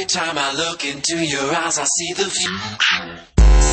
time I look into your eyes, I see the future.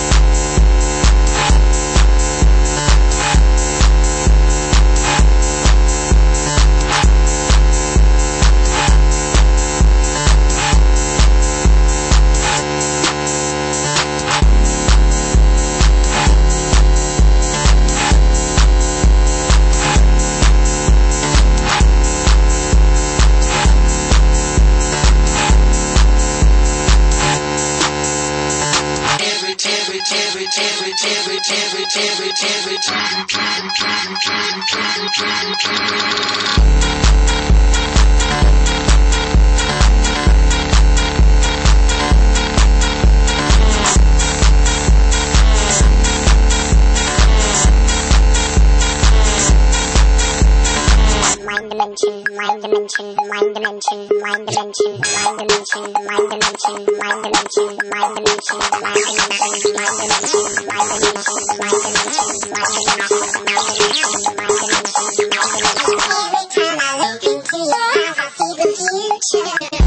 Mind dimension, mind dimension, mind dimension, mind dimension, mind dimension, mind dimension, mind dimension, mind dimension, mind dimension, mind dimension, mind dimension, mind dimension, mind dimension, mind dimension, mind dimension. Every time I look into your eyes, I see the future.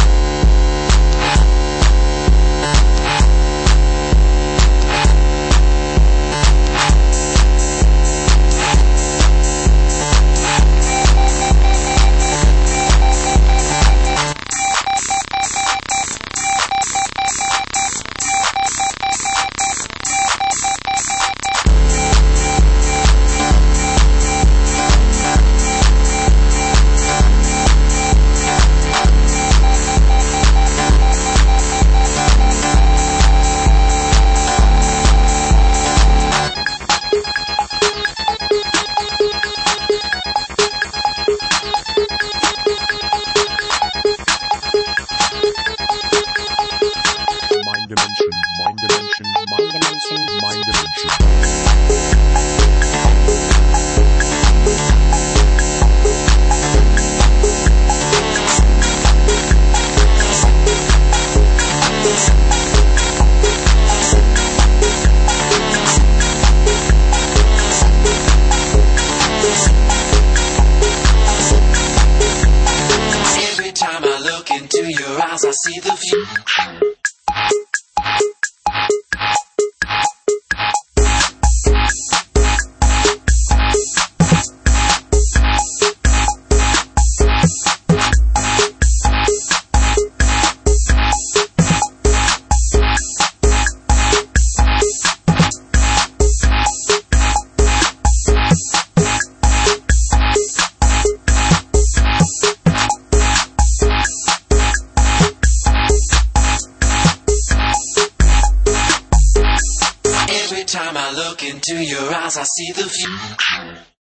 Every time I look into your eyes, I see the future. Every time I look into your eyes, I see the future.